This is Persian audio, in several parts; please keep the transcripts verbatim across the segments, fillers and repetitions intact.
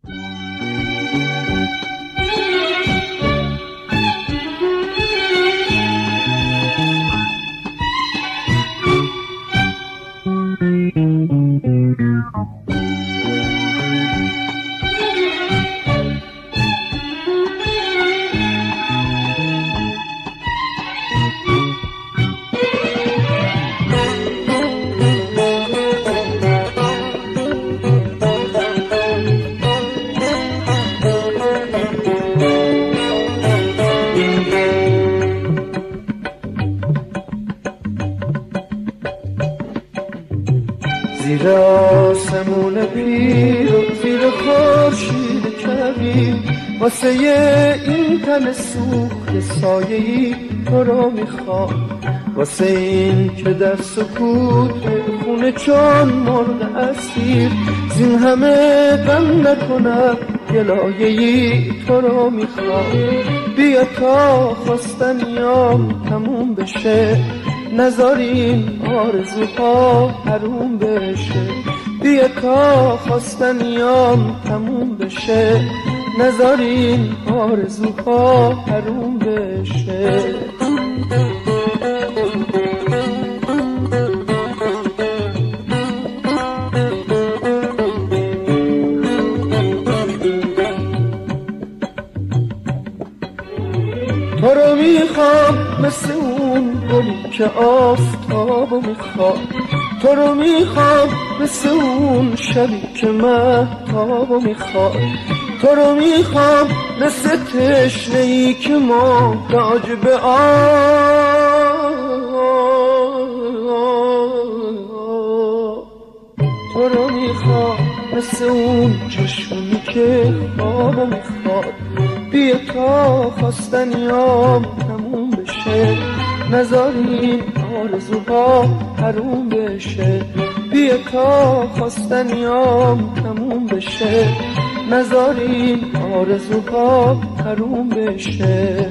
زیر آسمون پیر و زیر خورشید کبیر واسه این تن سوخت سایه‌ای تو رو میخوام، واسه این که در سکوت خونه چون مرغ اسیر زین همه غم نکنم گلایه‌ای تو رو میخوام. بیا تا خواستنیام تموم بشه، نذارین آرزوها حروم بشه. بیا تا خواستنیام تموم بشه، نذارین آرزوها حروم بشه. تو رو میخوام مثل اون گلی که آفتابو میخوام، تو رو میخوام مثل اون شبی که مهتابو میخوام، تو رو میخوام مثل تشنه‌ای که محتاج به آب، تو رو میخوام مثل اون چشمی که خوابو میخواد. بیا تا خواستنیام تموم بشه، نذارین آرزوها حروم بشه. بیا تا خواستنیام تموم بشه، نذارین آرزوها حروم بشه.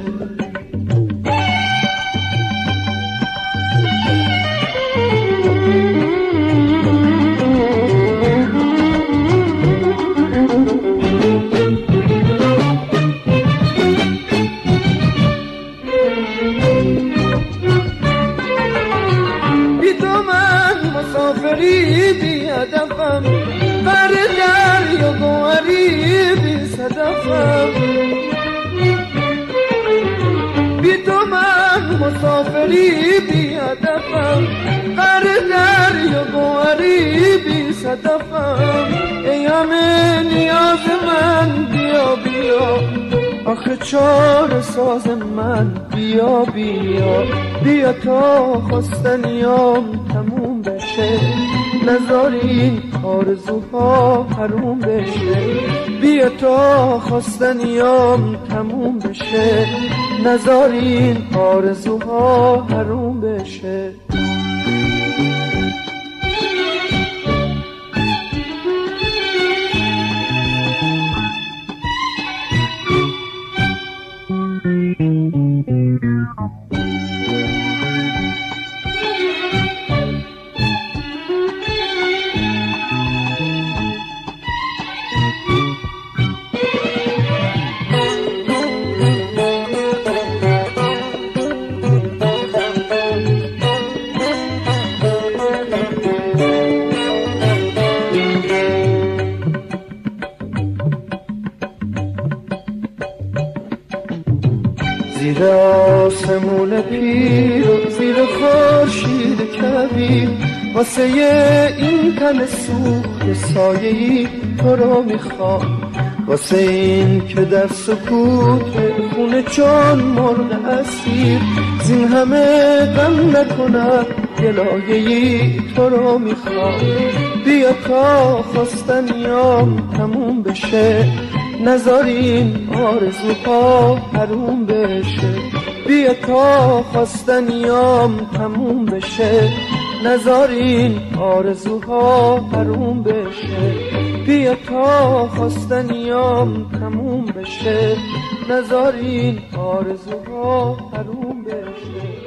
مسافری بی هدفم، بر دریا گوهری بی صدفم. بی تو من مسافری بی هدفم، بر دریا گوهری بی صدفم. ای همه نیاز من بیا بیا، آخه چاره ساز من بیا بیا. بیا تا خواستنیام تموم بشه، نذارین آرزوها حروم بشه. بیا تا خواستنیام تموم بشه، نذارین آرزوها حروم بشه. زیر آسمون پیر و زیر خورشید کبیر واسه این تن سوخت سایه‌ای تو رو میخوام، واسه این که در سکوت خونه چون مرغ اسیر زین همه غم نکنم گلایه‌ای تو رو میخوام. بیا تا خواستنیام تموم بشه، نذارین آرزوها حروم بشه. بیا تا خواستنیام تموم بشه، نذارین آرزوها حروم بشه. بیا تا خواستنیام تموم بشه، نذارین آرزوها حروم بشه.